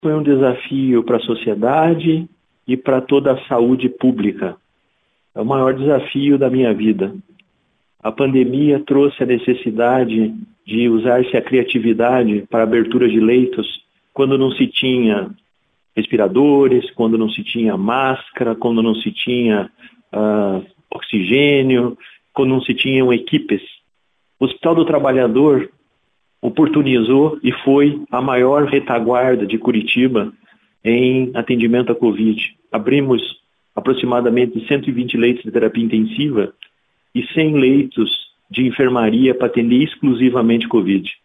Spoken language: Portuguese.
Foi um desafio para a sociedade e para toda a saúde pública. É o maior desafio da minha vida. A pandemia trouxe a necessidade de usar-se a criatividade para a abertura de leitos quando não se tinha respiradores, quando não se tinha máscara, quando não se tinha oxigênio, quando não se tinham equipes. O Hospital do Trabalhador oportunizou e foi a maior retaguarda de Curitiba em atendimento à Covid. Abrimos aproximadamente 120 leitos de terapia intensiva e 100 leitos de enfermaria para atender exclusivamente Covid.